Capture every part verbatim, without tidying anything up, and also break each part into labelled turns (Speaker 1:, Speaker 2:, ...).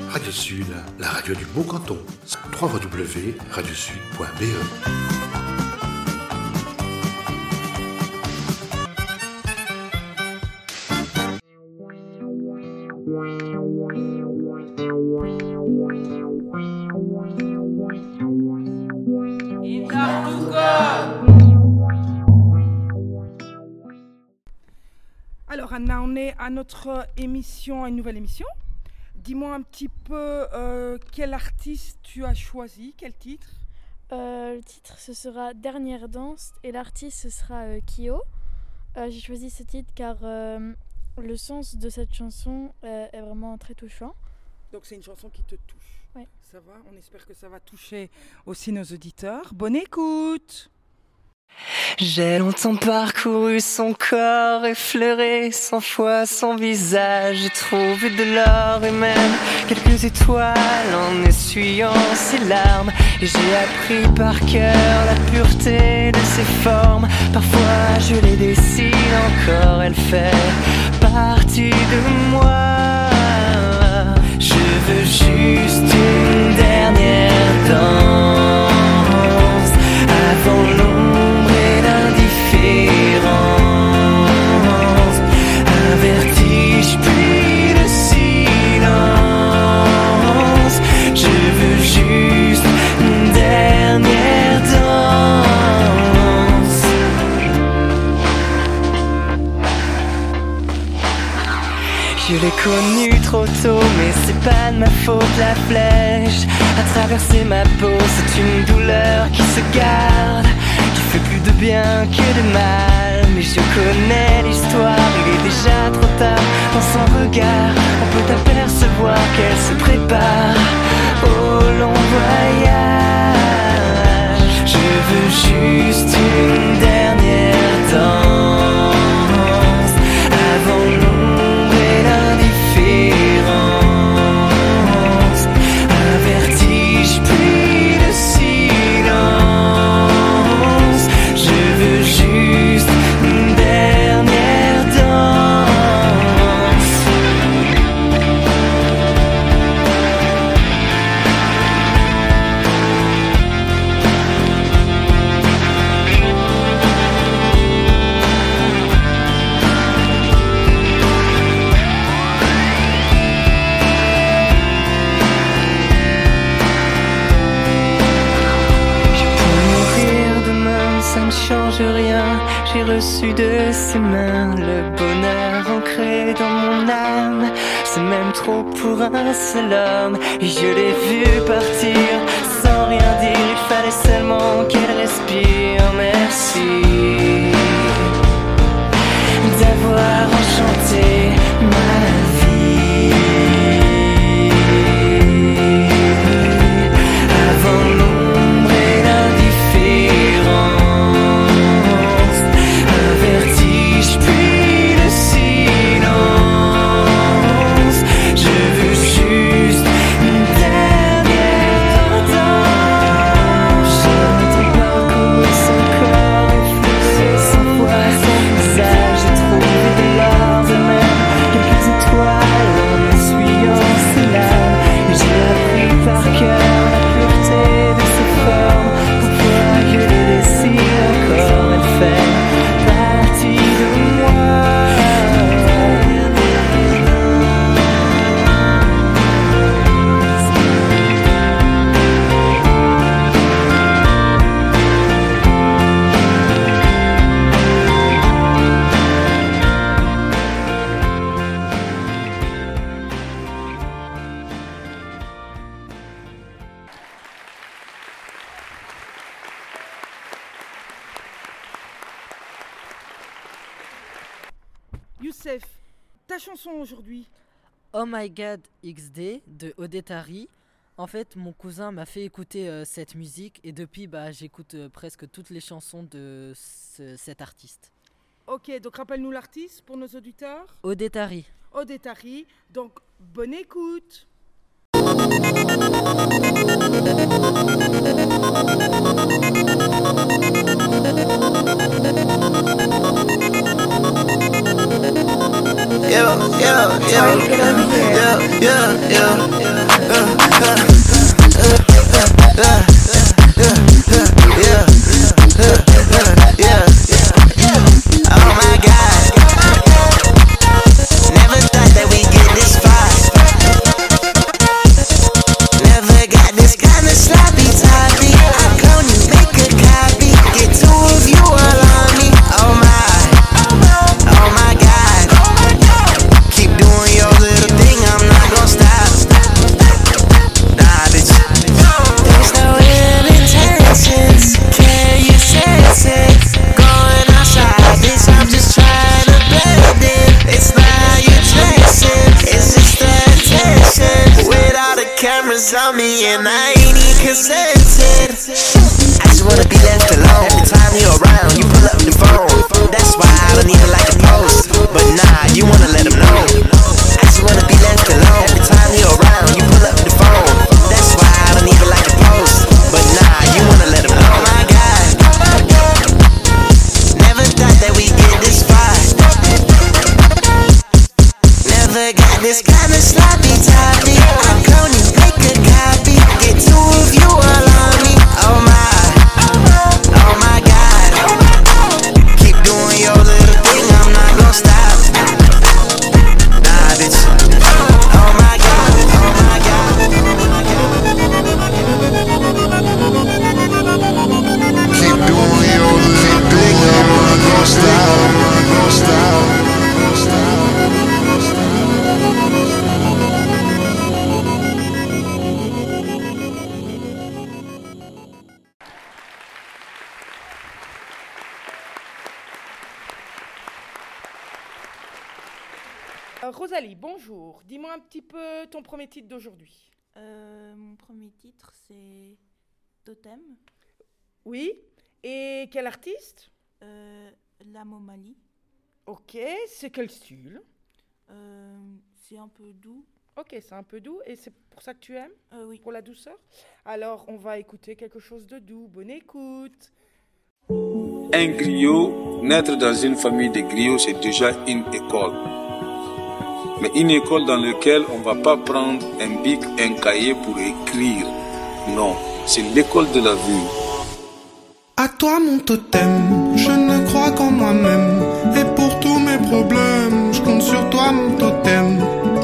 Speaker 1: Radio Sud, la radio du beau canton. w w w point radio sud point b e.
Speaker 2: Alors Anna, on est à notre émission, une nouvelle émission. Dis-moi un petit peu euh, quel artiste tu as choisi, quel titre?
Speaker 3: euh, Le titre ce sera Dernière danse et l'artiste ce sera euh, Kyo. Euh, j'ai choisi ce titre car euh, le sens de cette chanson euh, est vraiment très touchant.
Speaker 2: Donc c'est une chanson qui te touche.
Speaker 3: Oui.
Speaker 2: Ça va, on espère que ça va toucher aussi nos auditeurs. Bonne écoute.
Speaker 4: J'ai longtemps parcouru son corps, effleuré cent fois son visage. J'ai trouvé de l'or et même quelques étoiles en essuyant ses larmes. Et j'ai appris par cœur la pureté de ses formes. Parfois je les dessine encore, elle fait partie de moi. Je veux juste une dernière danse avant l'ombre et l'indifférence. Un vertige puis le silence. Je veux juste une dernière danse. Je l'ai connue trop tôt, mais c'est pas de ma faute. La flèche a traversé ma peau, c'est une douleur qui se garde, qui fait plus de bien que de mal. Mais je connais l'histoire, il est déjà trop tard. Dans son regard, on peut apercevoir qu'elle se prépare au long voyage. Je veux juste une dernière danse avant l'ombre et l'indifférence. Un vertige puis le silence. Je veux juste une dernière danse. Je peux mourir demain, ça ne change rien. J'ai reçu de ses mains le bonheur ancré dans mon âme. C'est même trop pour un seul homme. Et je l'ai vu partir sans rien dire. Il fallait seulement qu'elle respire. Merci d'avoir enchanté ma vie. Avant l'ombre et l'indifférence. Un vertige puis le silence. Je veux juste une dernière danse. J'ai longtemps parcouru son corps, effleuré cent fois son visage. J'ai trouvé de l'or et même quelques étoiles en essuyant ses larmes. Et j'ai appris par cœur la pureté de ses formes. Parfois je les dessine encore, elle fait partie de moi.
Speaker 2: Youssef, ta chanson aujourd'hui.
Speaker 5: Oh My God X D de Odetari. En fait, mon cousin m'a fait écouter euh, cette musique et depuis, bah, j'écoute euh, presque toutes les chansons de ce- cet artiste.
Speaker 2: Ok, donc rappelle-nous l'artiste pour nos auditeurs.
Speaker 5: Odetari.
Speaker 2: Odetari, donc bonne écoute.
Speaker 6: Yeah, yeah, yeah, yeah, yeah, yeah. uh, uh, uh, yeah, uh, uh, yeah. Oh my God, never thought that we'd get this far. Never got this kind of sloppy toppy. I clone you, make a copy, get two of you all on me. Oh my, oh my God, keep doing your little thing, I'm not gonna stop. Nah, bitch, there's no ill intentions, can you sense it? Going outside, bitch, I'm just trying to blend in. It's not how you dressing, it's just the attention. With all the cameras on me and I ain't even consented. I just wanna be left alone. Every time you're around, you pull up the phone. That's why I don't even like to post. But nah, you wanna let them know. I just wanna be left alone. Every time you're around, you pull up the phone. That's why I don't even like to post. But nah, you wanna let them know. Oh my God, never thought that we'd get this far. Never got this kind of sloppy toppy. I clone you, make a copy, get two of you all on me. Oh my, oh my God, keep doing your little thing, I'm not gonna stop. Nah, bitch. Oh my God, oh my God. Keep doing your little thing, I'm not gonna stop. I'm not gonna stop.
Speaker 2: Euh, Rosalie, bonjour. Dis-moi un petit peu ton premier titre d'aujourd'hui.
Speaker 7: Euh, mon premier titre, c'est Totem,
Speaker 2: Oui. Et quel artiste?
Speaker 7: euh, La Momali.
Speaker 2: Ok. C'est quel style?
Speaker 7: Euh, c'est un peu doux.
Speaker 2: Ok, c'est un peu doux et c'est pour ça que tu aimes?
Speaker 7: Euh, oui.
Speaker 2: Pour la douceur? Alors, on va écouter quelque chose de doux. Bonne écoute.
Speaker 8: Un griot, naître dans une famille de griots, c'est déjà une école. Mais une école dans laquelle on ne va pas prendre un bic, un cahier pour écrire. Non, c'est l'école de la vie.
Speaker 9: À toi mon totem, je ne crois qu'en moi-même. Et pour tous mes problèmes, je compte sur toi mon totem.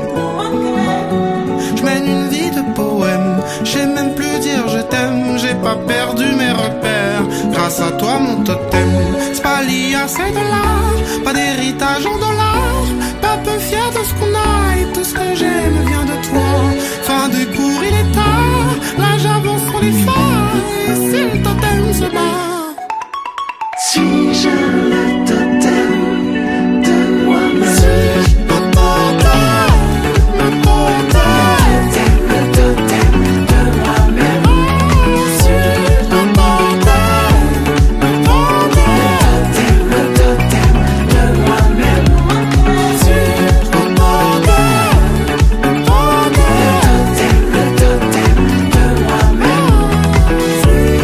Speaker 9: Je mène une vie de poème, j'ai même plus dire je t'aime. J'ai pas perdu mes repères, grâce à toi mon totem. C'est pas lié à ces dollars, pas d'héritage en dollars. Pas peu fier de ce qu'on a et tout ce que j'aime vient de toi. Fin de cours il est tard, là j'avance sur les phares. Et si le totem se bat,
Speaker 6: Si je le totem de moi-même.
Speaker 9: si le totem, le totem,
Speaker 6: Le totem de moi-même.
Speaker 9: si le totem, le totem,
Speaker 6: Le totem de moi-même.
Speaker 9: si le totem, le totem,
Speaker 6: Le totem de moi-même.
Speaker 9: si le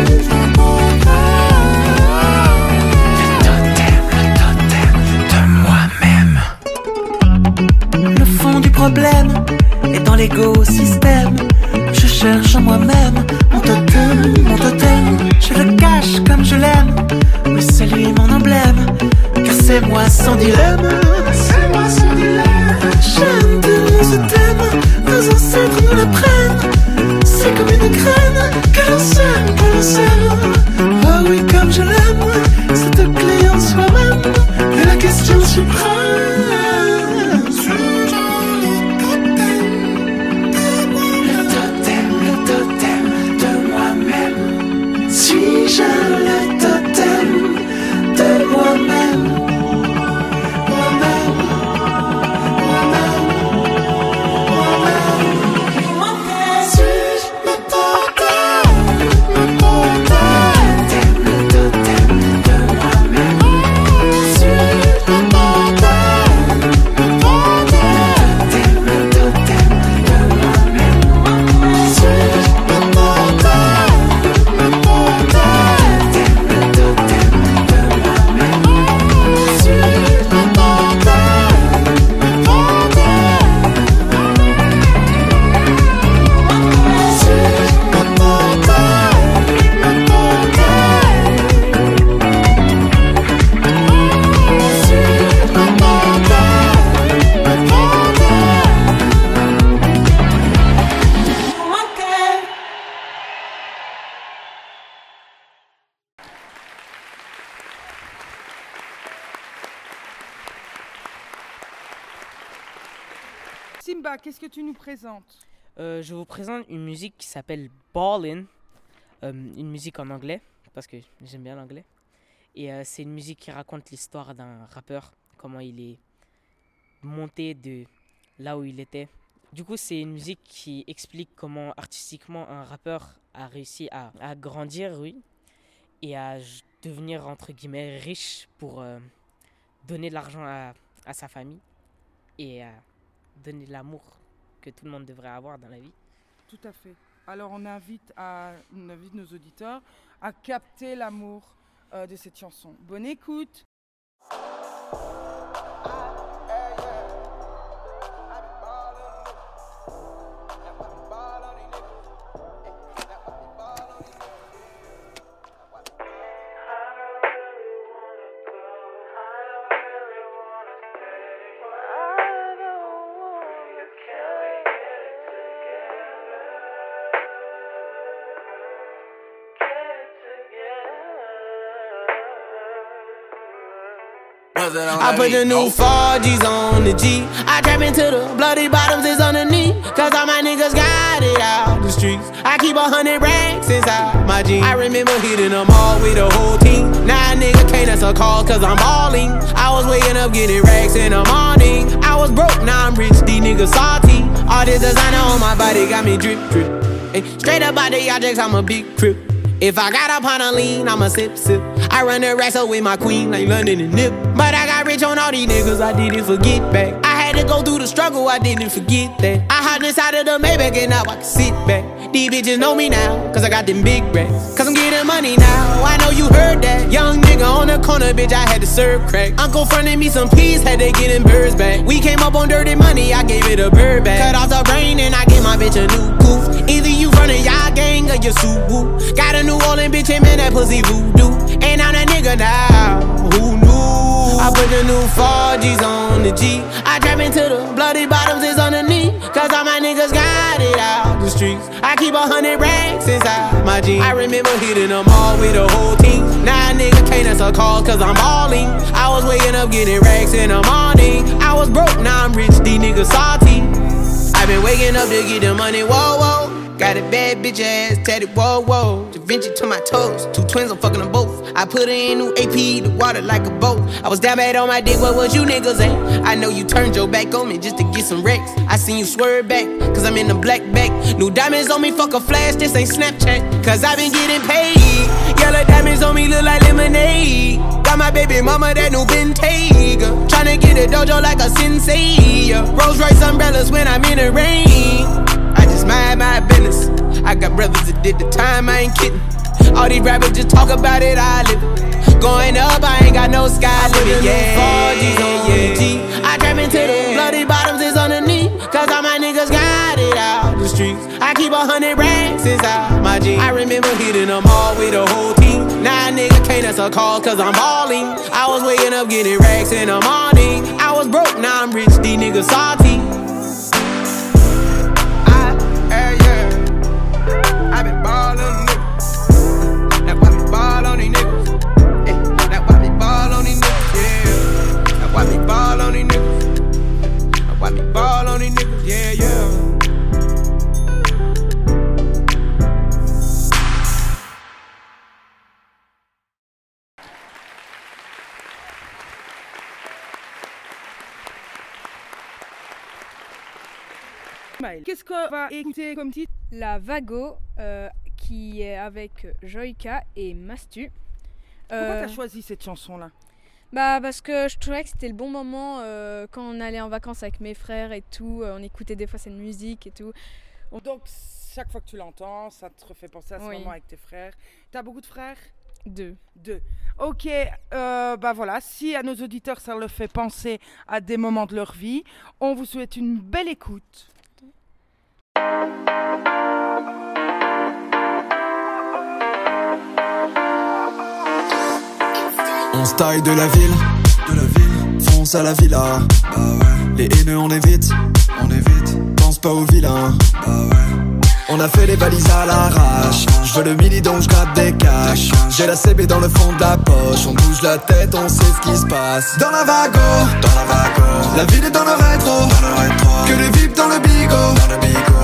Speaker 6: Le fond du problème est dans l'écosystème. Je cherche en moi-même mon totem, mon totem. Je le cache comme je l'aime, mais c'est lui mon emblème. Car c'est moi sans dilemme, c'est moi sans dilemme. J'aime tellement ce thème, nos ancêtres nous le prennent. C'est comme une graine que l'on sème, que l'on sème. Oh oui, comme je l'aime, cette clé en soi-même est la question suprême. Le totem, le totem de moi-même. Suis-je le totem de moi-même? Moi-même.
Speaker 2: Simba, qu'est-ce que tu nous présentes?
Speaker 10: Euh, je vous présente une musique qui s'appelle Ballin', euh, une musique en anglais, parce que j'aime bien l'anglais. Et euh, c'est une musique qui raconte l'histoire d'un rappeur, comment il est monté de là où il était. Du coup, c'est une musique qui explique comment artistiquement un rappeur a réussi à, à grandir, oui, et à j- devenir, entre guillemets, riche pour euh, donner de l'argent à, à sa famille et à donner de l'amour que tout le monde devrait avoir dans la vie.
Speaker 2: Tout à fait. Alors on invite, à, on invite nos auditeurs à capter l'amour euh, de cette chanson. Bonne écoute.
Speaker 6: I put the new four G's on the G. I trap into the bloody bottoms is underneath. Cause all my niggas got it out the streets. I keep a hundred racks inside my jeans. I remember hitting them all with the whole team. Now a nigga can't answer calls cause I'm balling. I was waking up getting racks in the morning. I was broke, now I'm rich, these niggas salty. All this designer on my body got me drip, drip. Ay, straight up out the objects, I'm a big crip. If I got up on a lean, I'ma sip, sip. I run the racks up with my queen like London and Nip. But I got rich on all these niggas, I didn't forget back. I had to go through the struggle, I didn't forget that. I hopped inside of the Maybach and now I can sit back. These bitches know me now, cause I got them big racks. Cause I'm getting money now, I know you heard that. Young nigga on the corner, bitch, I had to serve crack. Uncle fronted me some peas, had to get them birds back. We came up on dirty money, I gave it a bird back. Cut off the brain and I gave my bitch a new goof. Either you running y'all gang or you Subaru. Got a New Orleans bitch, and man, that pussy voodoo. And I'm that nigga now, who knew? I put the new four G's on the G. I trap into the bloody bottoms is underneath. Cause all my niggas got it out the streets. I keep a hundred racks inside my jeans. I remember hitting them all with the whole team. Now a nigga can't answer calls cause I'm balling. I was waking up getting racks in the morning. I was broke, now I'm rich, these niggas salty. I been waking up to get the money, whoa, whoa. Got a bad bitch ass tatted, whoa, whoa. Da Vinci to my toes, two twins, I'm fucking them both. I put her in new A P, the water like a boat. I was down bad on my dick, what was you niggas at? I know you turned your back on me just to get some wrecks. I seen you swerve back, cause I'm in the black back. New diamonds on me, fuck a flash, this ain't Snapchat. Cause I been getting paid. Yellow diamonds on me look like lemonade. Got my baby mama that new Bentayga. Tryna get a dojo like a sensei. Rolls Royce umbrellas when I'm in the rain. I just mind my business. I got brothers that did the time, I ain't kidding. All these rappers just talk about it, I live it. Going up, I ain't got no sky limit. Yeah, four G's on the G. I trap into the bloody bottoms is underneath. Cause all my niggas got it out the streets. I keep a hundred racks inside my jeans. I remember hitting them all with the whole team. Now a nigga can't answer calls cause I'm balling. I was waking up getting racks in the morning. I was broke, now I'm rich, these niggas salty. Hey, yeah. I been ballin' on niggas. That's why we ball on these niggas. Hey, that's why we ball on these niggas. Yeah. That's why we ball on these niggas. That's why we ball on these niggas. Yeah, yeah.
Speaker 2: Qu'est-ce qu'on va écouter comme titre?
Speaker 11: La Vago, euh, qui est avec Joyka et Mastu.
Speaker 2: Pourquoi
Speaker 11: Euh,
Speaker 2: t'as choisi cette chanson-là?
Speaker 11: Bah parce que je trouvais que c'était le bon moment euh, quand on allait en vacances avec mes frères et tout. euh, on écoutait des fois cette musique et tout. On-
Speaker 2: Donc chaque fois que tu l'entends, ça te refait penser à ce
Speaker 11: Oui.
Speaker 2: moment avec tes frères. T'as beaucoup de frères?
Speaker 11: Deux.
Speaker 2: Deux. Ok, euh, bah voilà, si à nos auditeurs ça leur fait penser à des moments de leur vie, on vous souhaite une belle écoute.
Speaker 12: On se taille de la ville, de la ville, fonce à la villa. Bah ouais. Les haineux on évite, on évite. Pense pas aux vilains. Bah ouais. On a fait les valises à l'arrache. Je veux le mini donc je gratte des cash. J'ai la C B dans le fond de la poche. On bouge la tête, on sait ce qui se passe. Dans la vago, dans la vago. La ville est dans le rétro, dans le rétro. Que les V I P dans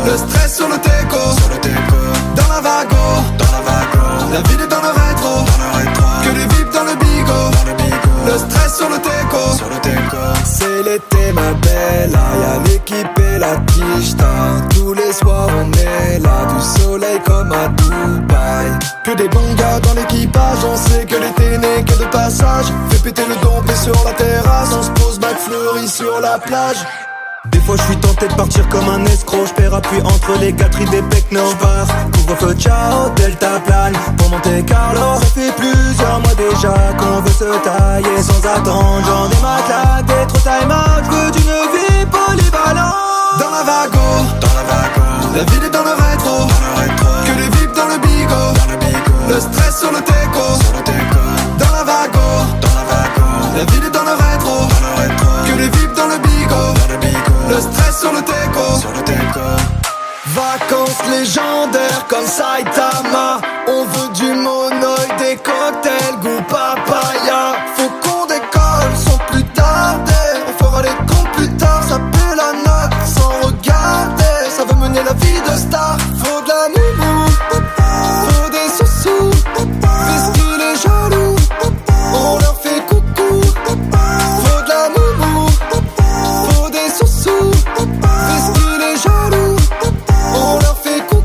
Speaker 12: Le stress sur le teco, sur le teco. Dans la vago, dans la vago. La ville est dans le rétro, dans le rétro. Que les vipes dans le bigo, dans le bigo. Le stress sur le teco, sur le teco. C'est l'été ma belle, y'a l'équipe et la quicheta. Tous les soirs on est là, du soleil comme à Dubaï. Que des bons gars dans l'équipage, on sait que l'été n'est que de passage. Fais péter le dompé sur la terrasse, on se pose bac fleuri sur la plage. Des fois je suis tenté de partir comme un escroc. J'perds appui entre les gâteries des pecnos. J'pars, couvre-feu, ciao, delta plane. Pour Monte Carlo, ça fait plusieurs mois déjà qu'on veut se tailler sans attendre. J'en ai ma claque, des trop time out. J'veux d'une vie polyvalente. Dans la vago, dans la vago. La ville est dans le rétro, dans le rétro. Que les vipes dans le bigo, dans le bigo. Le stress sur le teco, sur le teco. Dans la vago, dans la vago. La ville est dans le rétro, dans le rétro. Que les vipes dans le bigo, dans le bigo. Le stress sur le teco, sur le teco. Vacances légendaires comme Saitama. On veut du monoï, des cocktails goût papaya. Faut qu'on décolle sans plus tarder. On fera les comptes plus tard, ça pue la note sans regarder. Ça veut mener la vie de star. Faut de la moumou, faut des sous-sous. Fais qu'il est jaloux, on leur fait coucou. Faut de la moumou, faut des sous-sous. Fais qu'il est jaloux, on leur fait coucou.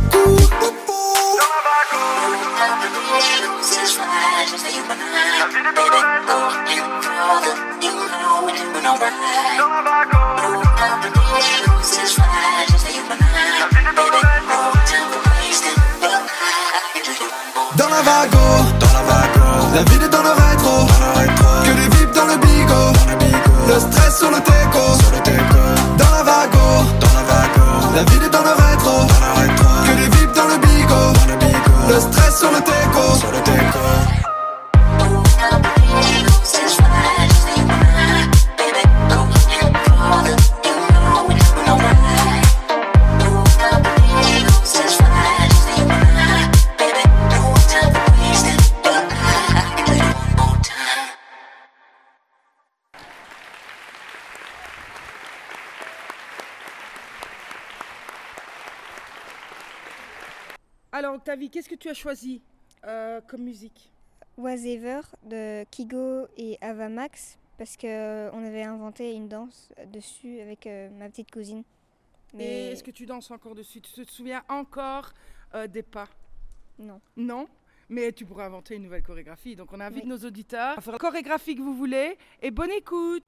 Speaker 12: Dans la vago, dans la vago. La ville est dans le rétro, dans le rétro. Que les vipes dans le bigo, dans le bigo. Le stress sur le teco, sur le teco. Dans la vago, dans la vago. La ville est dans le rétro, dans le rétro. Que les vipes dans le bigo, dans le bigo. Le stress sur le teco, sur le teco.
Speaker 2: Alors, Octavie, qu'est-ce que tu as choisi euh, comme musique?
Speaker 13: Whatever de Kygo et Avamax, parce qu'on avait inventé une danse dessus avec euh, ma petite cousine.
Speaker 2: Mais... Et est-ce que tu danses encore dessus? Tu te souviens encore euh, des pas?
Speaker 13: Non.
Speaker 2: Non? Mais tu pourrais inventer une nouvelle chorégraphie. Donc on invite
Speaker 13: oui.
Speaker 2: nos auditeurs à faire la chorégraphie que vous voulez. Et bonne écoute!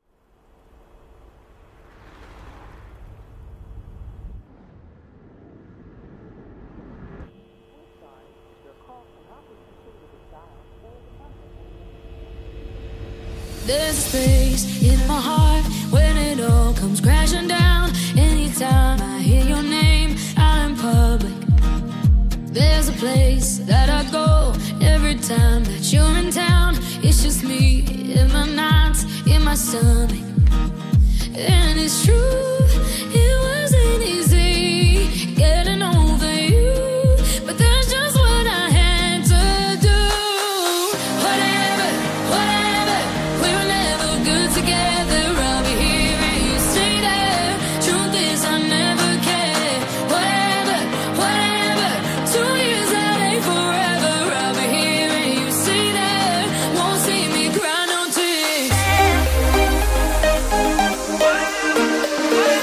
Speaker 14: There's a space in my heart when it all comes crashing down. Anytime I hear your name out in public, there's a place that I go every time that you're in town. It's just me in my nights, in my stomach. And it's true, it wasn't easy getting over you, but that's just what I had to do. Whatever, whatever, we were never good together. I'll be here and you stay there. Truth is I never cared. Whatever, whatever, two years that ain't forever. I'll be here and you stay there. Won't see me cry no tears.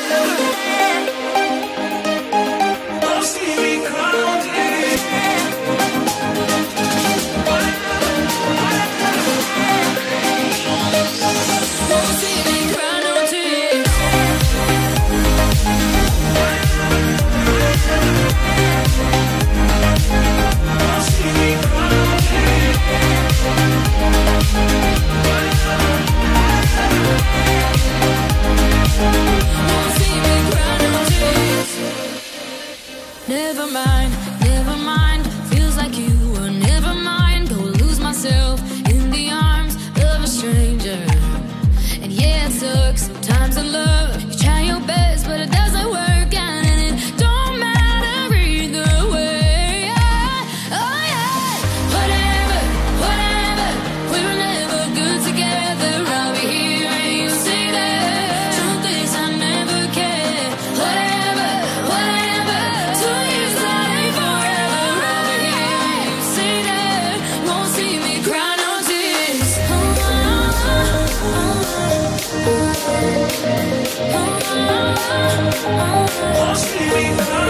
Speaker 14: Won't see me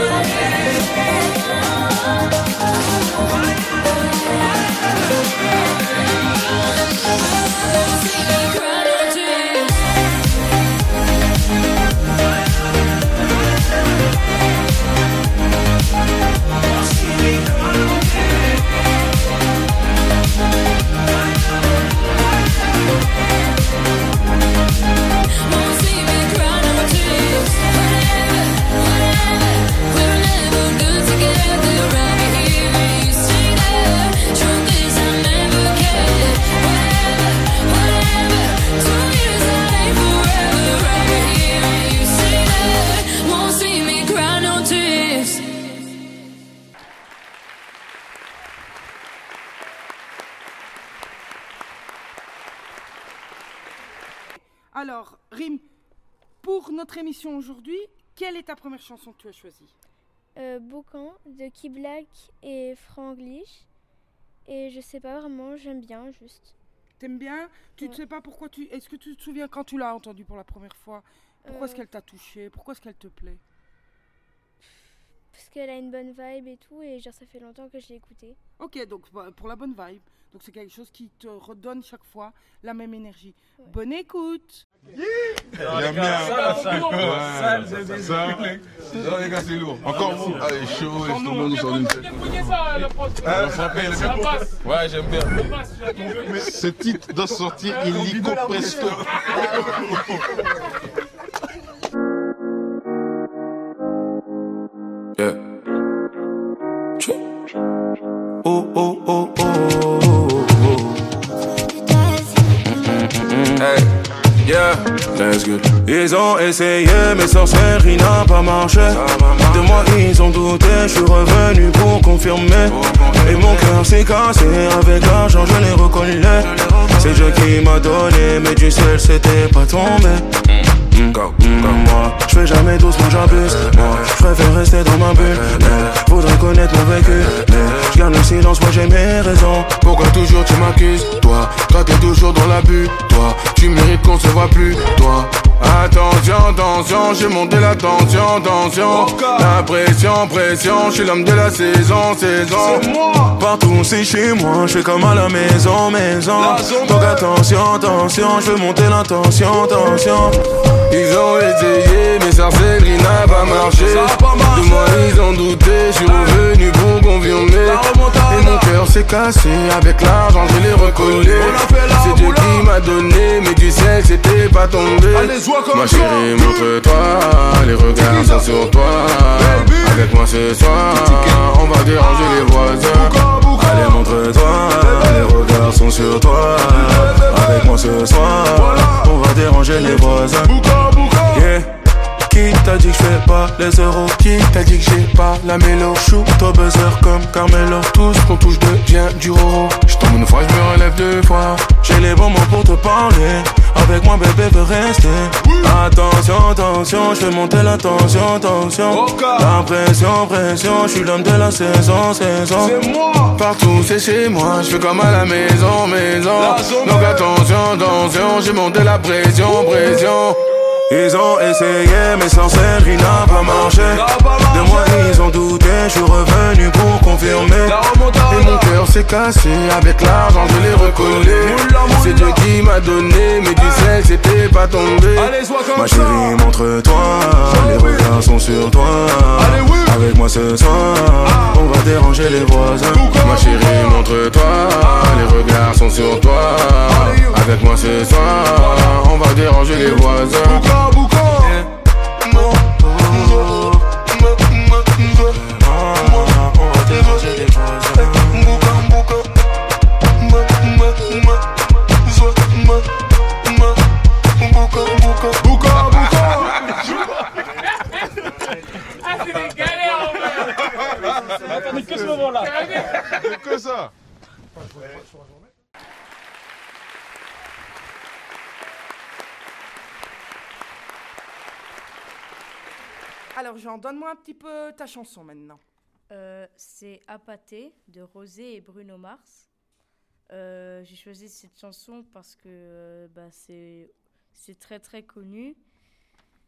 Speaker 2: Alors, Rim, pour notre émission aujourd'hui, quelle est ta première chanson que tu as choisie?
Speaker 13: euh, Boucan de Key Black et Franglish. Et je sais pas vraiment, j'aime bien juste.
Speaker 2: T'aimes bien? Tu ne
Speaker 13: Ouais.
Speaker 2: sais pas pourquoi tu... Est-ce que tu te souviens quand tu l'as entendue pour la première fois? Pourquoi est-ce
Speaker 13: Euh.
Speaker 2: qu'elle t'a touché? Pourquoi est-ce qu'elle te plaît?
Speaker 13: Parce qu'elle a une bonne vibe et tout, et genre ça fait longtemps que je l'ai écoutée.
Speaker 2: Ok, donc bah, pour la bonne vibe. Donc c'est quelque chose qui te redonne chaque fois la même énergie. Bonne écoute.
Speaker 15: J'aime bien. Ça, non, les gars, c'est lourd. Encore vous. Allez, chaud, et tout le monde sur une tête. On frappait le Ouais, j'aime bien. Ce titre doit sortir illico presto.
Speaker 16: Yeah. Oh, oh, oh, oh, oh, oh. Hey, yeah, let's go. Ils ont essayé, mais sorcellerie n'a pas marché. De moi, ils ont douté, je suis revenu pour confirmer. Et mon cœur s'est cassé, avec l'argent, je l'ai reconnu. C'est Dieu qui m'a donné, mais du ciel, c'était pas tombé. Comme, comme moi, je fais jamais doucement, j'abuse. Moi, je préfère rester dans ma bulle. Mais faudrait connaître mon vécu. Mais je garde le silence, moi j'ai mes raisons.
Speaker 15: Pourquoi toujours tu m'accuses? Toi, toi t'es toujours dans l'abus. Toi, tu mérites qu'on se voit plus. Toi, attention, attention, j'ai monté la tension, tension. La pression, pression, je suis l'homme de la saison, saison.
Speaker 16: Partout c'est chez moi, je fais comme à la maison, maison. Donc attention, attention, je veux monter la tension, tension.
Speaker 15: Ils ont essayé, mais sorcellerie n'a pas marché. De moi ils ont douté, je suis revenu pour confirmer. Et mon cœur s'est cassé, avec l'argent je l'ai recollé. C'est Dieu qui m'a donné, mais du ciel c'était pas tombé. Ma chérie, montre-toi, les regards sont sur toi. Avec moi ce soir, on va déranger les voisins.
Speaker 16: Allez, montre-toi, les regards sont sur toi. Avec moi ce soir, on va déranger les voisins. Yeah. Qui t'a dit que je fais pas les euros? Qui t'a dit que j'ai pas la mélo? Shoot au buzzer comme Carmelo. Tout ce qu'on touche devient du roro.
Speaker 15: J'tombe une fois, je me relève deux fois.
Speaker 16: J'ai les bons mots pour te parler. Avec moi bébé veut rester. Attention, attention, je fais monter la tension, tension. La pression, pression, je suis l'homme de la saison, saison.
Speaker 15: Partout c'est chez moi, je fais comme à la maison, maison. Donc attention, attention, j'ai monté la pression, pression.
Speaker 16: Ils ont essayé, mais sorcellerie n'a pas marché. De moi ils ont douté, je suis revenu pour confirmer.
Speaker 15: Et mon cœur s'est cassé, avec l'argent je l'ai recollé. C'est Dieu qui m'a donné, mais du ciel c'était pas tombé.
Speaker 16: Ma chérie, montre-toi, les regards sont sur toi. Avec moi ce soir, on va déranger les voisins.
Speaker 15: Ma chérie, montre-toi, les regards sont sur toi. Avec moi ce soir, on va déranger les voisins.
Speaker 17: Attendez que ce moment-là.
Speaker 15: Que ça.
Speaker 2: Alors Jean, donne-moi un petit peu ta chanson maintenant.
Speaker 18: Euh, c'est Apathé de Rosé et Bruno Mars. Euh, j'ai choisi cette chanson parce que euh, bah, c'est, c'est très très connu.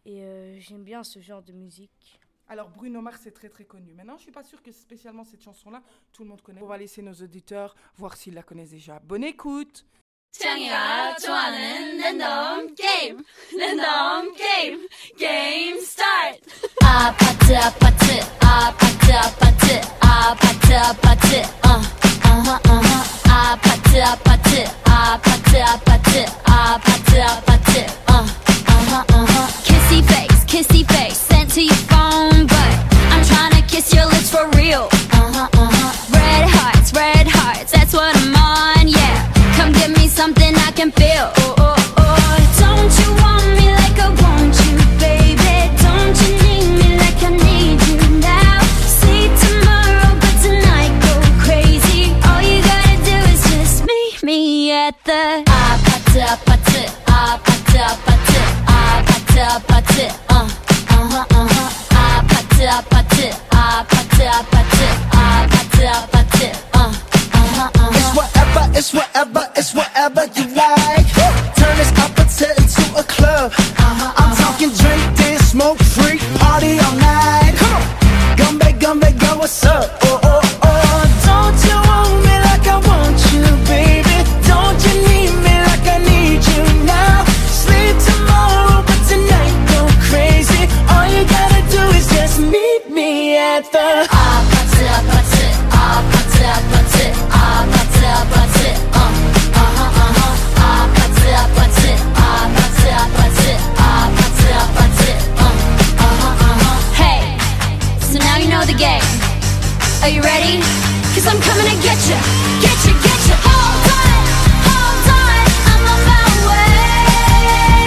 Speaker 18: Et euh, j'aime bien ce genre de musique.
Speaker 2: Alors Bruno Mars c'est très très connu. Maintenant je suis pas sûre que spécialement cette chanson-là tout le monde connaît. On va laisser nos auditeurs voir s'ils la connaissent déjà. Bonne écoute.
Speaker 14: 창이가 좋아하는 랜덤 게임 랜덤 게임 게임 스타트 아파트 아파트 아파트 아파트 아파트 아파트 어 어허 어허 아파트 아파트 아파트 아파트 아파트 아파트 어 어허 어허 kissy face kissy face sent to your phone but I'm trying to kiss your lips for real uh-huh uh-huh red hearts red hearts that's what I'm on yeah come give me something I can feel. Oh, oh, oh. Don't you want me like I want you, baby? Don't you need me like I need you now? See tomorrow, but tonight go crazy. All you gotta do is just meet me at the 아파트 아파트 아파트 아파트 아파트 아파트 uh uh-huh uh-huh 아파트 아파트 아파트 아파트 아파트 아파트 uh uh-huh uh-huh
Speaker 6: It's whatever, it's whatever, it's whatever you like. Turn this appetite into a club. Uh-huh, I'm talking drink, dance, smoke, freak, party all night. Come on, Gumbe, Gumbe, go, what's up? Oh, oh, oh. Don't you want me like I want you, baby? Don't you need me like I need you now? Sleep tomorrow, but tonight go crazy. All you gotta do is just meet me at the
Speaker 14: 아파트 아파트 아파트 아파트 아파트 아파트 어 어허 어허 아파트 아파트 아파트 아파트 아파트 아파트 어 어허 어허 Hey, so now you know the game. Are you ready? Cause I'm coming to get you, get you, get you. Hold on, hold on, I'm on my way.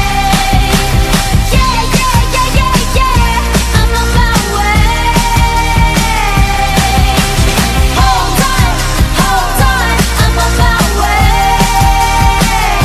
Speaker 14: Yeah, yeah, yeah, yeah, yeah, I'm on my way. Hold on, hold on, I'm on my way.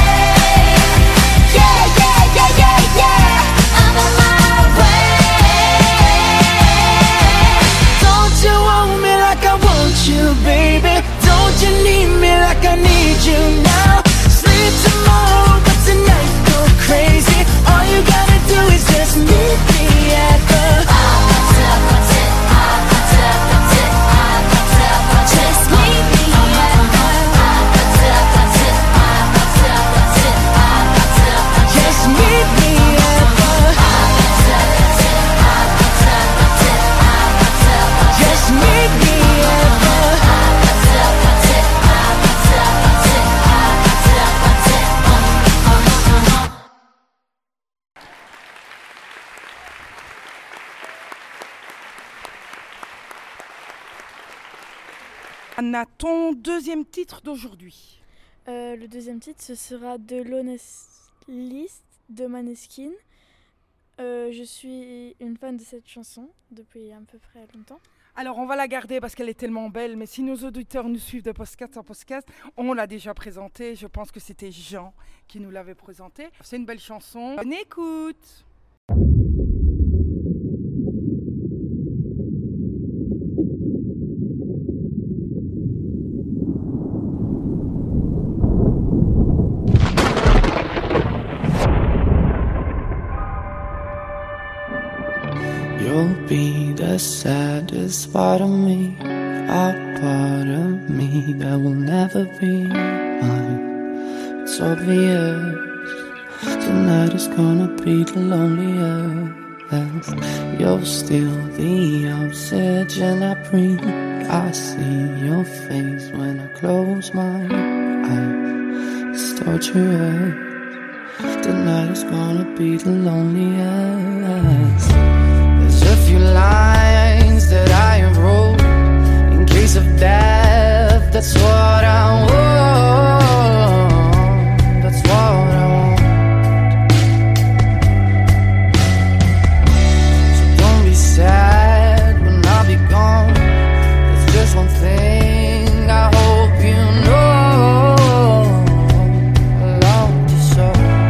Speaker 14: Yeah, yeah, yeah, yeah, yeah, I'm on my way.
Speaker 6: Don't you want me like I want you, baby? Don't you need me like I need you now? Sleep tomorrow, but tonight go crazy. All you gotta do is just meet me at the
Speaker 14: 아파트 아파트 아파트 아파트 아파트 아파트 Just meet me at the 아파트 아파트 아파트 아파트 아파트 아파트
Speaker 6: Just meet me at the
Speaker 14: 아파트 아파트 아파트 아파트 아파트 아파트
Speaker 6: Just meet me at the
Speaker 14: 아파트 아파트 아파트 아파트 아파트 아파트 어 어허 어허
Speaker 2: Anna, ton deuxième titre d'aujourd'hui.
Speaker 3: Euh, le deuxième titre, ce sera de l'Honest List de Maneskin. Euh, je suis une fan de cette chanson depuis à peu près longtemps.
Speaker 2: Alors on va la garder parce qu'elle est tellement belle, mais si nos auditeurs nous suivent de podcast en podcast, on l'a déjà présentée. Je pense que c'était Jean qui nous l'avait présentée. C'est une belle chanson. Bonne écoute.
Speaker 9: You'll be the saddest part of me, a part of me that will never be mine. It's obvious tonight is gonna be the loneliest. You're still the obsession I breathe. I see your face when I close my eyes. It's torturous. Tonight is gonna be the loneliest. A few lines that I have wrote in case of death. That's what I want. That's what I want. So don't be sad when I'll be gone. There's just one thing I hope you know. I love you so.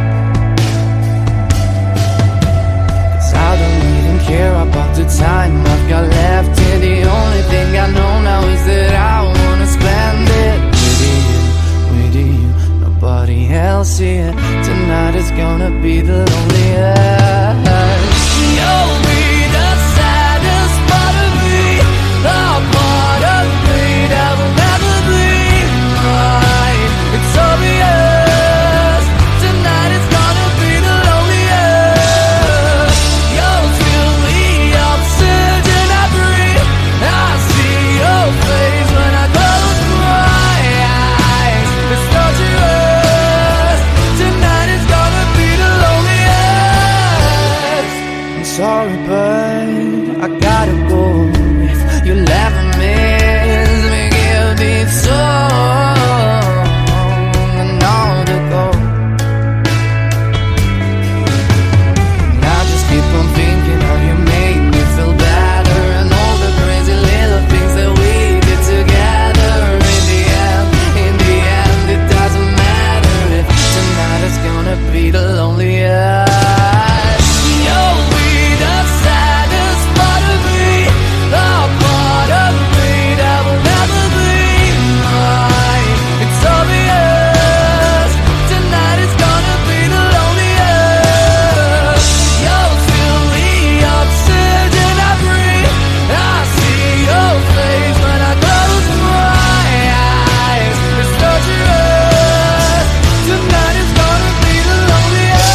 Speaker 9: 'Cause I don't even care about the time I've got left here. The only thing I know now is that I wanna spend it with you, with you, nobody else here. Tonight is gonna be the loneliest.
Speaker 4: sorry, but I gotta go. If you'll ever miss me, give me song and all to go. And I just keep on thinking how you make me feel better, and all the crazy little things that we did together. In the end, in the end, it doesn't matter if tonight is gonna be the loneliest. You'll be the saddest part of me, the part of me that will never be mine. It's obvious, tonight is gonna be the loneliest. You'll feel the oxygen I breathe. I see your face when I close my eyes. It's torturous, tonight is gonna be the loneliest.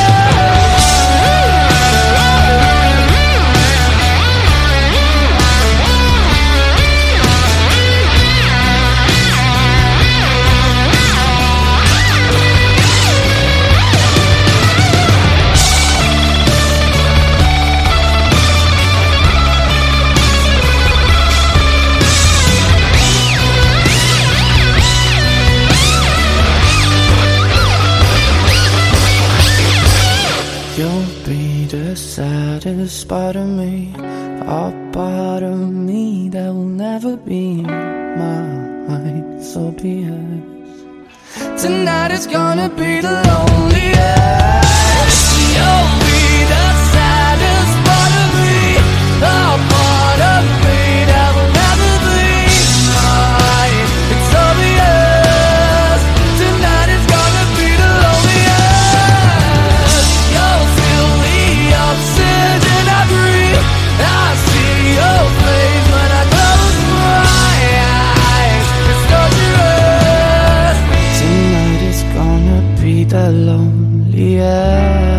Speaker 4: You'll be the saddest part of me, a part of me that will never be mine. So be it. Tonight is gonna be the loneliest. You'll be the saddest part of me, a part of me that will never be mine. It's obvious, tonight is gonna be the loneliest. You'll feel the oxygen I breathe. I see your face when I close my eyes. It's torturous. Tonight is gonna be the loneliest.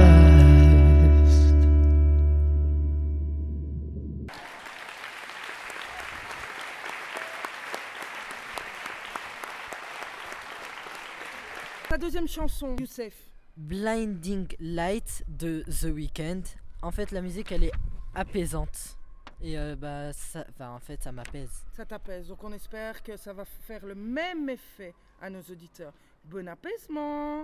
Speaker 2: Ta deuxième chanson, Youssef.
Speaker 5: Blinding Light de The Weeknd. En fait, la musique elle est apaisante et euh, bah ça, enfin, en fait, ça m'apaise.
Speaker 2: Ça t'apaise, donc on espère que ça va faire le même effet à nos auditeurs. Bon apaisement.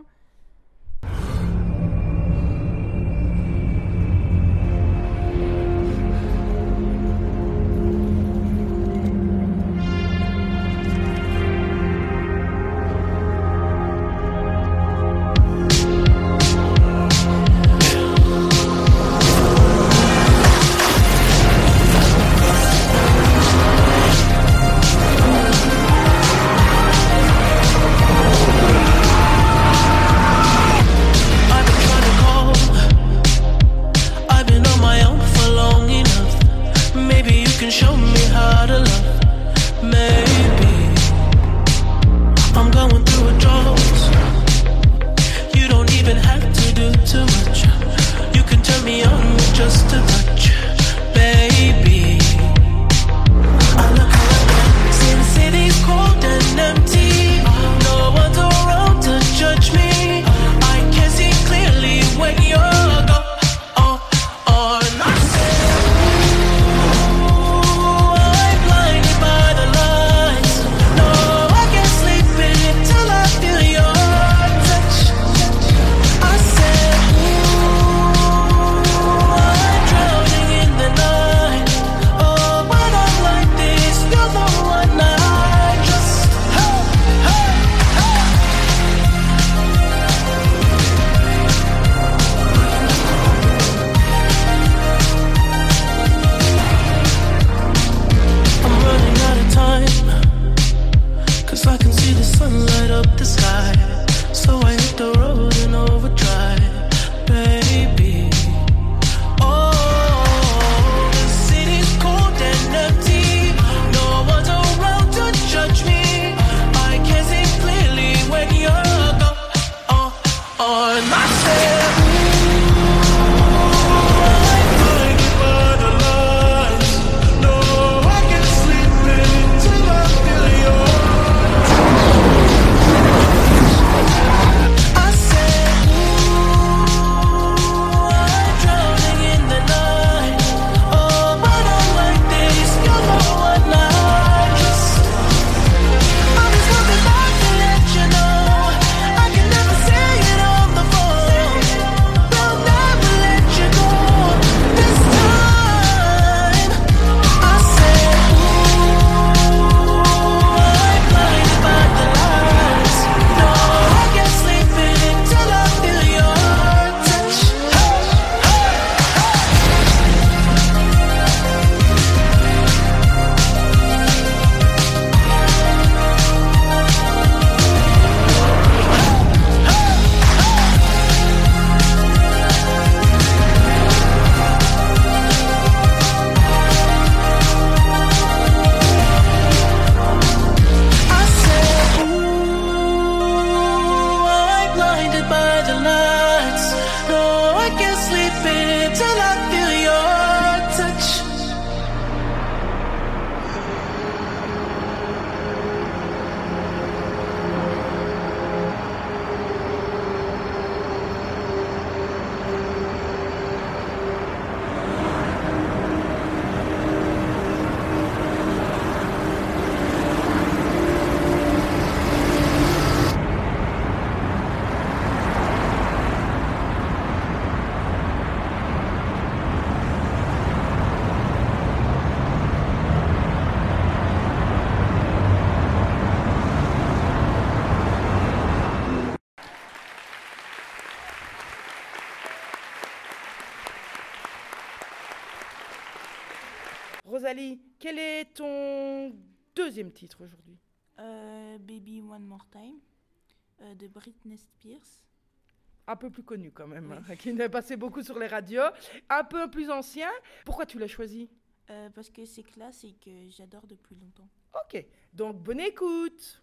Speaker 4: Ooh,
Speaker 2: Rosalie, quel est ton deuxième titre aujourd'hui?
Speaker 7: Euh, Baby One More Time euh, de Britney Spears.
Speaker 2: Un peu plus connu quand même,
Speaker 7: Oui.
Speaker 2: hein, qui est passé beaucoup sur les radios. Un peu plus ancien. Pourquoi tu l'as choisi?
Speaker 7: Euh, parce que c'est classe et que j'adore depuis longtemps.
Speaker 2: Ok, donc bonne écoute.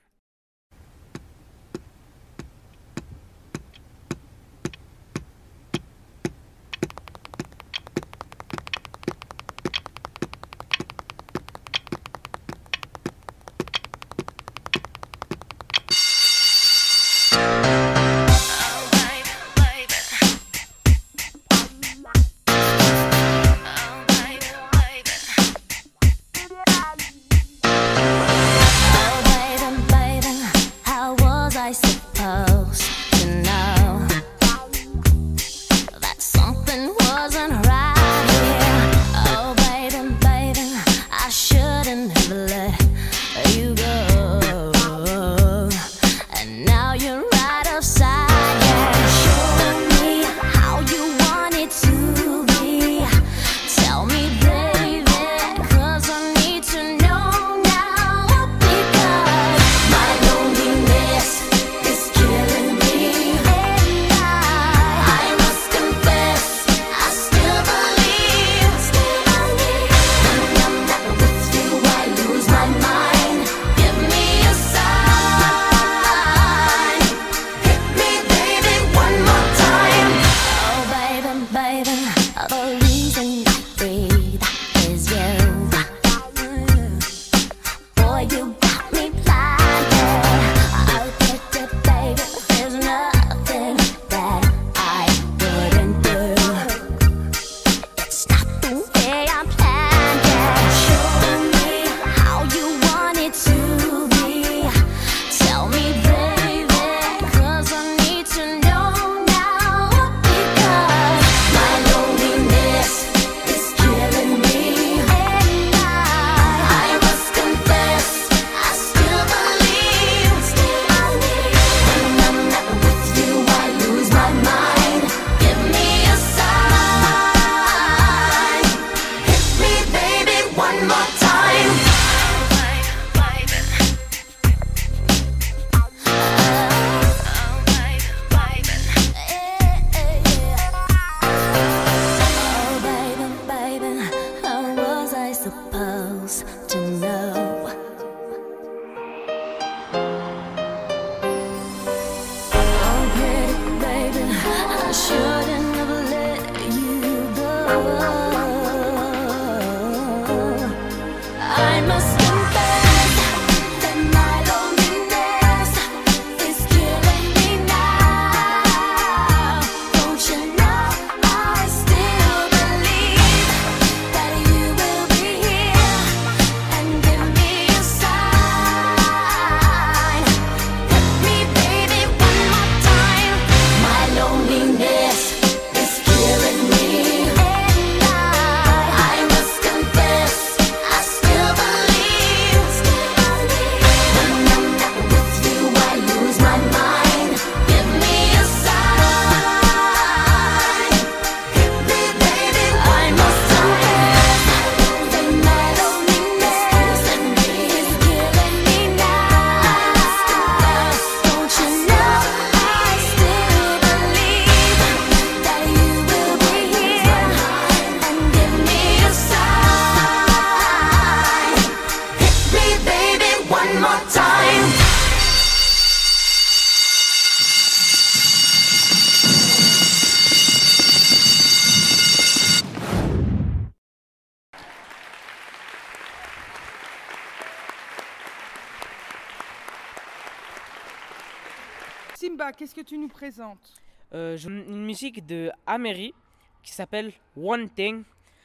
Speaker 2: Simba, qu'est-ce que tu nous présentes?
Speaker 10: euh, je- Une musique de Améry qui s'appelle One Thing.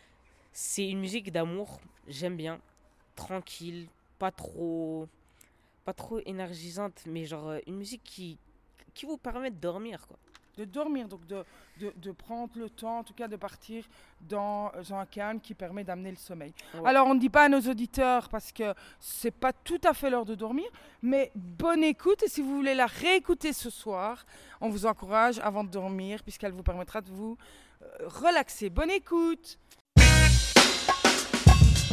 Speaker 10: C'est une musique d'amour, j'aime bien, tranquille, pas trop, pas trop énergisante, mais genre euh, une musique qui, qui vous permet de dormir, quoi.
Speaker 2: De dormir, donc de, de, de prendre le temps, en tout cas de partir dans un calme qui permet d'amener le sommeil.
Speaker 10: Ouais.
Speaker 2: Alors on ne dit pas à nos auditeurs parce que c'est pas tout à fait l'heure de dormir, mais bonne écoute, et si vous voulez la réécouter ce soir, on vous encourage avant de dormir puisqu'elle vous permettra de vous euh, relaxer. Bonne écoute.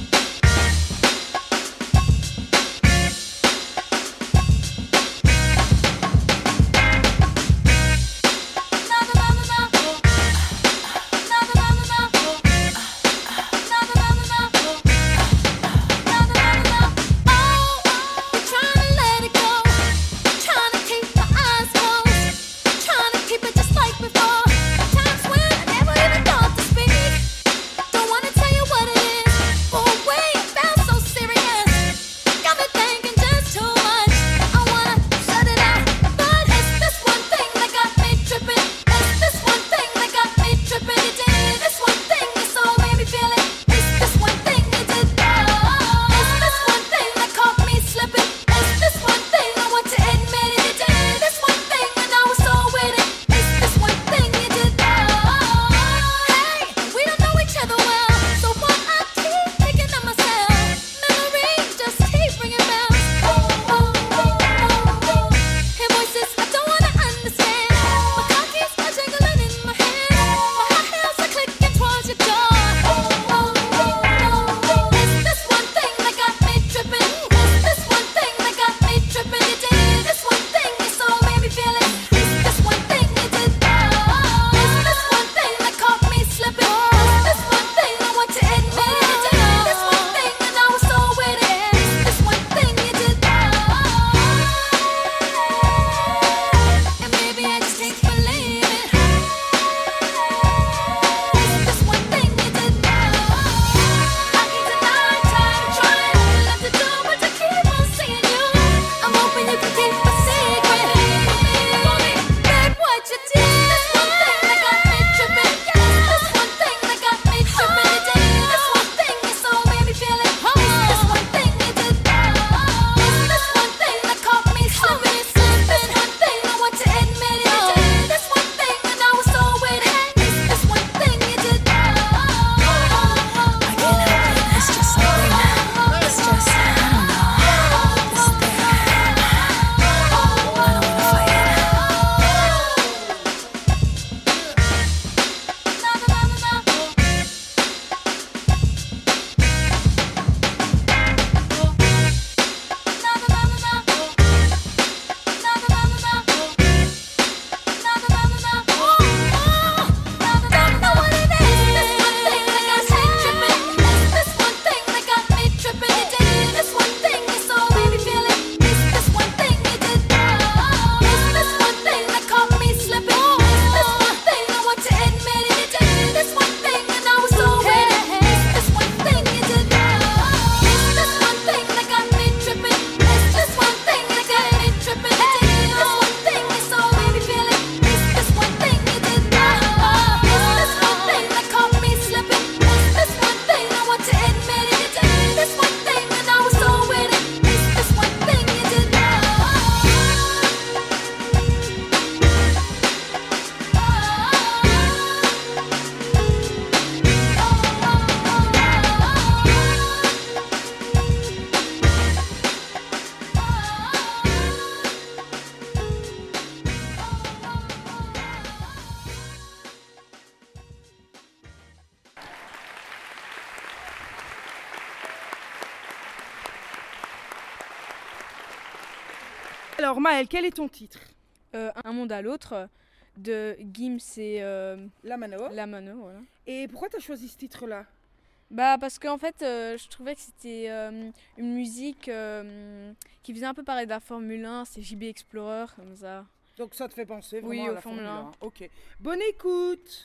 Speaker 2: Alors Maëlle, quel est ton titre?
Speaker 11: euh, Un monde à l'autre de Gims et euh,
Speaker 2: Lamano.
Speaker 11: Lamano, voilà.
Speaker 2: Et pourquoi tu as choisi ce titre-là?
Speaker 11: Bah parce qu'en fait, euh, je trouvais que c'était euh, une musique euh, qui faisait un peu parler de la Formule un, c'est J B Explorer, comme ça.
Speaker 2: Donc ça te fait penser vraiment
Speaker 11: oui,
Speaker 2: à
Speaker 11: au
Speaker 2: la
Speaker 11: Formule
Speaker 2: Formule
Speaker 11: un.
Speaker 2: un. Ok. Bonne écoute.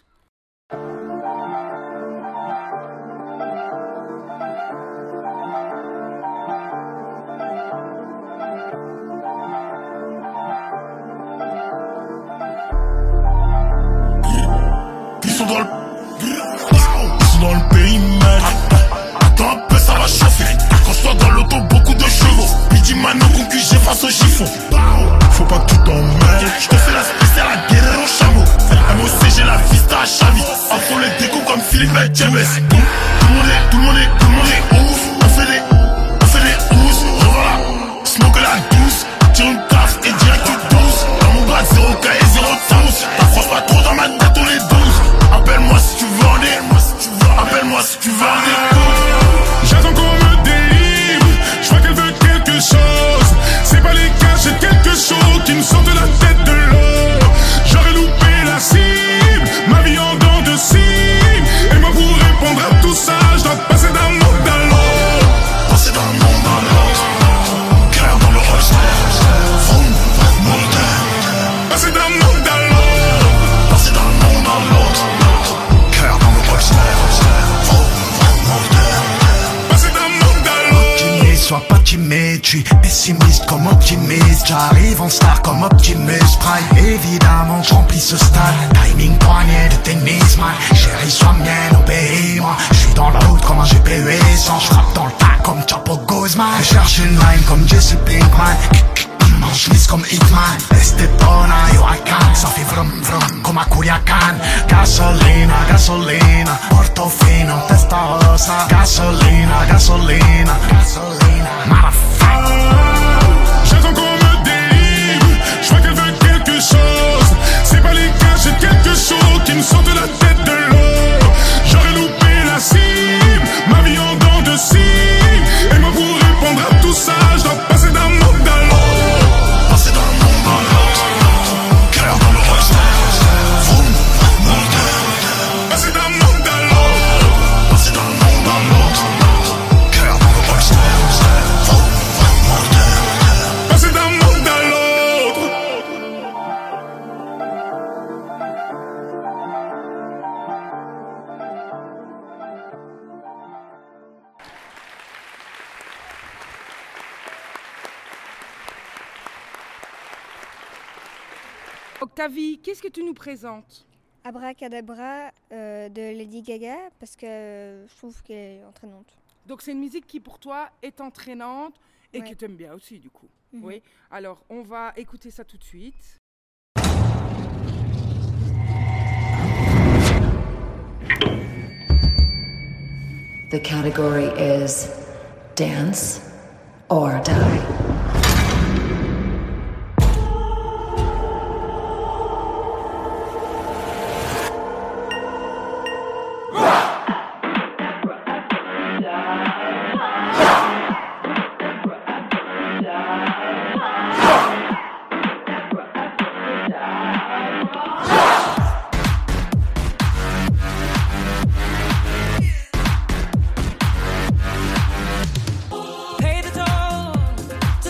Speaker 19: Ils sont dans le... Ils sont dans le périmètre. Attends un peu, ça va chauffer. Quand je sois dans l'auto, beaucoup de chevaux. Pidi Mano concu, j'ai face au chiffon. Faut pas que tu t'emmêles. Je te fais la spéciale à guerre au chameau. M O C, j'ai la vista à Chavi. En fond les décos comme Philippe James. Tout le monde est, tout le monde est, tout le monde est ouf. On fait des, on fait des housses. Revoilà, smoke la douce. Tire une taf et direct tu douce. Dans mon bras, zéro K et zéro tous. T'approches pas trop dans ma tête, on est douze. Appelle-moi si tu veux en dire. Appelle-moi si tu veux en dire.
Speaker 9: J'attends qu'on me délivre. Je vois qu'elle veut quelque chose. C'est pas les cas, j'ai quelque chose qui me sort de la tête de l'eau. J'aurais loupé la cible, ma vie en dents de scie. Et moi pour répondre à tout ça, je dois passer d'un monde à l'autre.
Speaker 19: Passer d'un monde à l'autre. Cœur dans le holster. Vroom, moteur.
Speaker 9: Passer d'un monde à l'autre.
Speaker 19: Passer d'un monde à l'autre. Cœur dans le holster. Vroom, moteur.
Speaker 9: Passer d'un monde à l'autre.
Speaker 19: Optimiste, sois pas timide, je suis pessimiste comme optimiste. J'arrive en star comme Optimus Prime. Évidemment, je remplis ce stade. Timing poignet de tennis, man. Chérie, sois mienne, obéis-moi. Je suis dans la route comme un G P U sans. Je frappe dans le tas comme Chapo Guzman. Je cherche une line comme Jesse Pinkman. Je mise comme Hitman. Estepona, yo I can. Ça fait vrum vrum comme à Culiacan. Gasolina, gasolina. Portofino, testa rosa. Gasolina, gasolina. Gasolina, motherfucker.
Speaker 9: J'attends qu'on me délivre. Je vois qu'elle veut quelque chose. C'est pas les cas, j'ai quelque chose qui me sort de la tête de l'eau. J'aurais loupé la cible, ma vie en dents de scie. Et moi pour répondre à tout ça, je dois passer d'un monde à l'autre.
Speaker 19: Passer d'un monde à l'autre. Cœur dans le holster. Vroom, moteur.
Speaker 9: Passer d'un monde à l'autre.
Speaker 19: Passer d'un monde à l'autre. Cœur dans le holster. Vroom, moteur.
Speaker 9: Passer d'un monde à l'autre.
Speaker 2: Octavie, qu'est-ce que tu nous présentes?
Speaker 13: Abracadabra euh, de Lady Gaga, parce que euh, je trouve qu'elle est entraînante.
Speaker 2: Donc c'est une musique qui pour toi est entraînante et
Speaker 13: Ouais.
Speaker 2: que tu aimes bien aussi du coup.
Speaker 13: Mhm.
Speaker 2: Oui. Alors on va écouter ça tout de suite.
Speaker 20: The category is dance or die.
Speaker 4: Pay the toll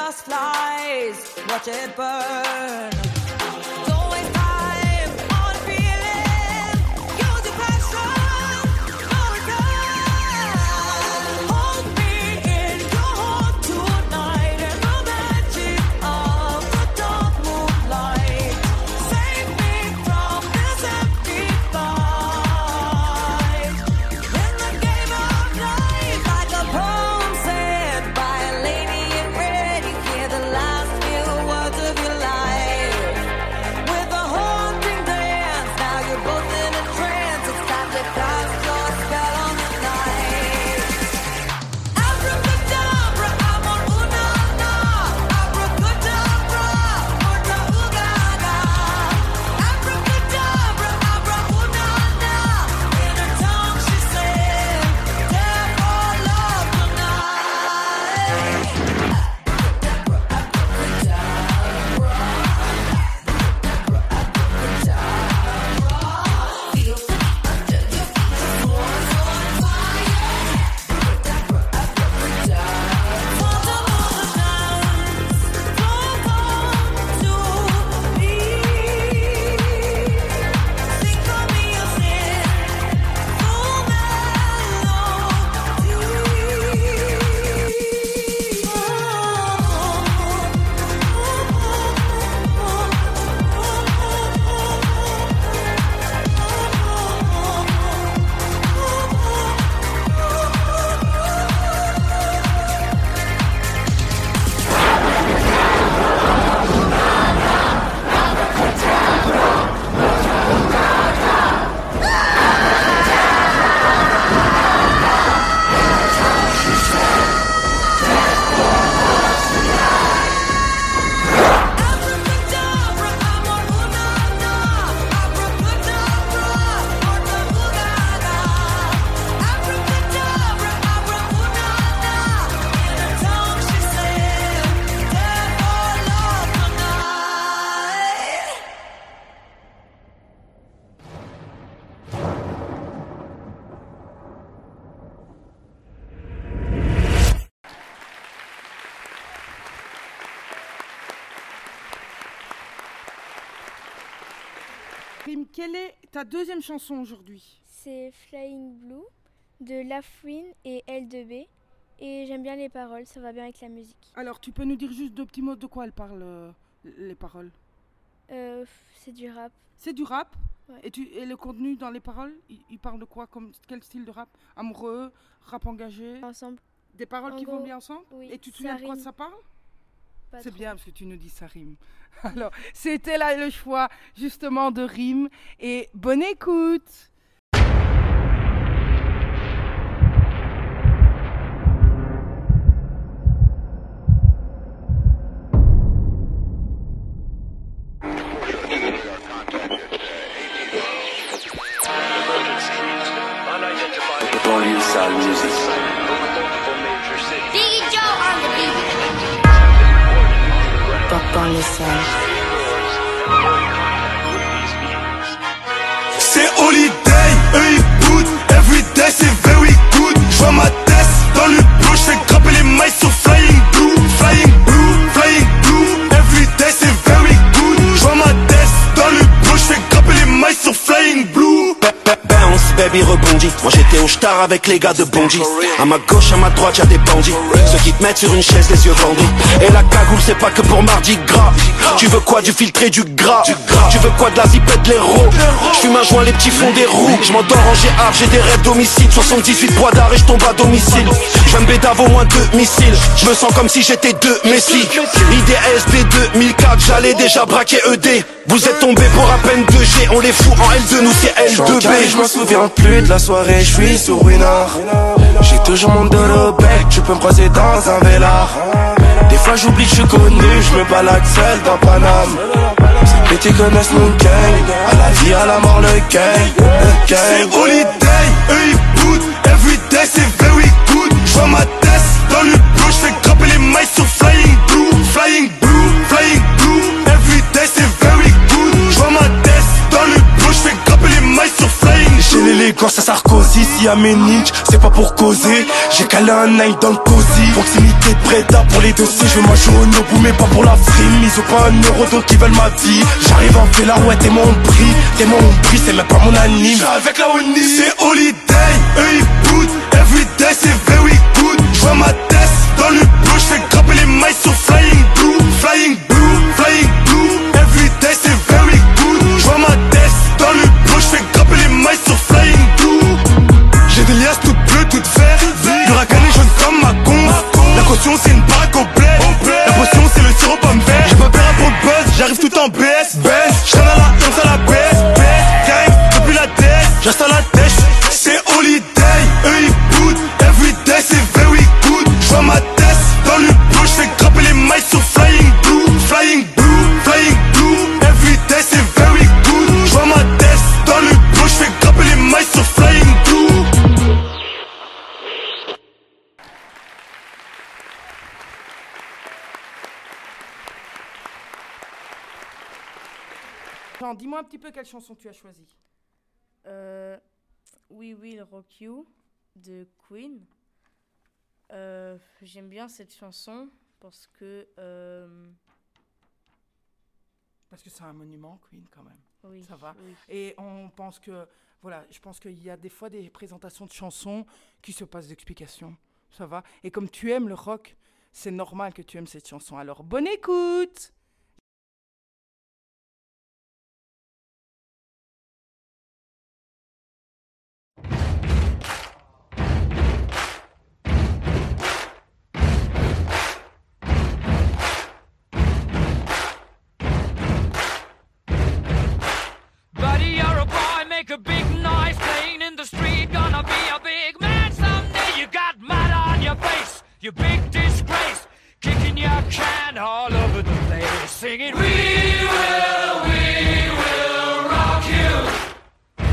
Speaker 4: dust flies, watch it burn. Don't waste time on feeling, use your passion, no return. Hold me in your heart tonight in the magic of the dark moonlight. Save me from this empty fight. In the game of life, like a poem said by a lady in red, you hear the last few words of your life. With a haunting dance, now you're both in a trance. It's time to cast your spell on the night. Abracadabra, amor una na. Abracadabra, orta ugaga. Abracadabra, abra una na. In her tongue she said, "Death or love tonight."
Speaker 2: Rim, quelle est ta deuxième chanson aujourd'hui?
Speaker 3: C'est Flying Blue de Lafouine et L deux B. Et j'aime bien les paroles, ça va bien avec la musique.
Speaker 2: Alors, tu peux nous dire juste deux petits mots de quoi elles parlent, euh, les paroles?
Speaker 3: Euh, c'est du rap.
Speaker 2: C'est du rap?
Speaker 3: Ouais.
Speaker 2: Et, tu, et le contenu dans les paroles, il, il parle de quoi? Comme, quel style de rap? Amoureux? Rap engagé?
Speaker 3: Ensemble.
Speaker 2: Des paroles
Speaker 3: En
Speaker 2: qui
Speaker 3: gros,
Speaker 2: vont bien ensemble?
Speaker 3: oui,
Speaker 2: Et tu te
Speaker 3: ça
Speaker 2: souviens de quoi
Speaker 3: rime.
Speaker 2: ça parle?
Speaker 3: Pas
Speaker 2: C'est
Speaker 3: trop.
Speaker 2: bien parce que tu nous dis ça rime. Alors, c'était là le choix justement de rime. Et bonne écoute!
Speaker 16: Banlieue sale musique.
Speaker 14: Biggie Joe on the beat.
Speaker 4: Banlieue sale.
Speaker 19: C'est holiday, eux ils boot. Everyday c'est very good. J'vois ma tête dans le bleu, j'fais grimper les mailles sur Flying Blue. Flying Blue, Flying Blue. Everyday c'est very good. J'vois ma tête dans le bleu, j'fais grimper les mailles sur Flying Blue.
Speaker 21: Bounce, baby rebondit. Moi j'étais au star avec les gars de Bondy. À ma gauche, à ma droite, y'a des bandits. Ceux qui te mettent sur une chaise, les yeux bandés. Et la cagoule, c'est pas que pour Mardi Gras. Tu veux quoi, du filtré, du gras? Tu veux quoi, de la zipette, de l'héros? J'fume un joint, les petits fonds des roues. J'm'endors en G A, j'ai des rêves d'homicide. soixante-dix-huit bois d'arrêt, j'tombe à domicile. J'aime bédave au moins deux missiles. J'me sens comme si j'étais deux Messi. I D S D deux mille quatre, j'allais déjà braquer E D. Vous êtes tombés pour à peine deux G, on les fout en L deux, nous c'est L deux B.
Speaker 15: Je m'en souviens plus de la soirée, je suis sur Winard. J'ai toujours mon dos au bec, tu peux me croiser dans un vélard. Des fois j'oublie que je suis connu, je me balade seul dans Paname. Ces petits connaissent mon gang, à la vie, à la mort, le gang, le gang.
Speaker 19: C'est holiday, eux ils boot. Everyday c'est very good. J'vois ma tête dans le bleu, j'fais grimper les mailles sur Flying Blue. Flying Blue, Flying Blue. Everyday c'est very good. J'vois ma tête dans le bleu, j'fais grimper les mailles sur Flying Blue.
Speaker 15: J'ai les
Speaker 21: l'élégance à Sarkozy. Si à Ménich, c'est pas pour causer. J'ai calé un nine dans le cosy. Proximité de Breda pour les dossiers. Je veux ma jaune au bout mais pas pour la frime. Ils ont pas un euro donc ils veulent ma vie. J'arrive en fait là ouais t'es mon prix. T'es mon prix c'est même pas mon anime. J'suis avec la Oni. C'est holiday, eux ils boudent. Everyday c'est very good. J'vois ma tête dans le bleu. J'fais grimper les mailles sur Flying Blue. Flying Blue, Flying Blue. Everyday c'est very good. J'vois ma tête dans le bleu. J'fais grimper les mailles sur Flying Blue. J'ai des liasses toutes bleues, toutes vertes. L'huracan est jaune comme ma con. La caution c'est une baraque complète. La potion c'est le sirop pomme vert. J'ai pas peur pour le buzz, j'arrive tout en B S. J'traîne à la onze à la baisse. Gang, depuis la tête, j'reste à la tête. C'est holiday, eux ils boudent. Everyday c'est very good. J'vois ma tête dans le bleu. J'fais grimper les mailles sur Flying Blue. Flying Blue, Flying Blue. Everyday c'est very good. J'vois ma tête dans le bleu. J'fais grimper les mailles sur Flying Blue.
Speaker 2: Jean, dis-moi un petit peu quelle chanson tu as choisie.
Speaker 18: Euh, We Will Rock You de Queen. Euh, J'aime bien cette chanson parce que... Euh...
Speaker 2: Parce que c'est un monument, Queen, quand même.
Speaker 18: Oui,
Speaker 2: ça va.
Speaker 18: oui.
Speaker 2: Et on pense que... Voilà, je pense qu'il y a des fois des présentations de chansons qui se passent d'explications. Ça va. Et comme tu aimes le rock, c'est normal que tu aimes cette chanson. Alors, bonne écoute!
Speaker 1: Make a big noise playing in the street. Gonna be a big man someday. You got mud on your face, you big disgrace. Kicking your can all over the place. Singing, we will, we will rock you.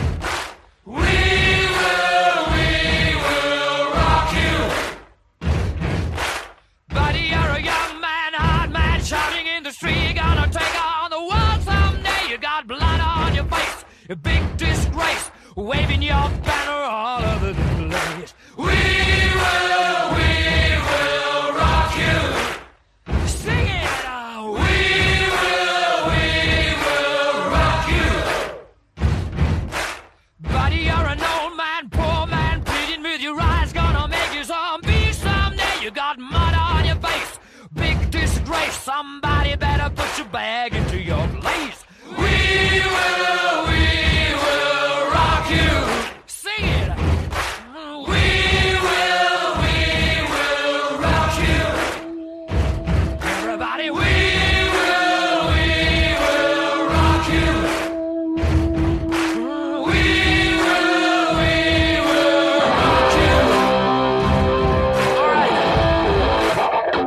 Speaker 1: We will, we will rock you. Buddy, you're a young man, hard man, shouting in the street. Gonna take on the world someday. You got blood on your face, a big disgrace, waving your banner all over the place. We will, we will rock you. Sing it out. We will, we will rock you. Buddy, you're an old man, poor man, pleading with your eyes, gonna make you zombie someday. You got mud on your face, big disgrace. Somebody better put your bag into your place. We will, we will rock you. Sing it. We will, we will rock you. Everybody, we will, we will rock you. We will, we will rock you. All right.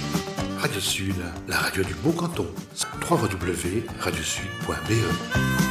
Speaker 22: Radio Sud, la radio du Beau Canton. w w w point radio sud point b e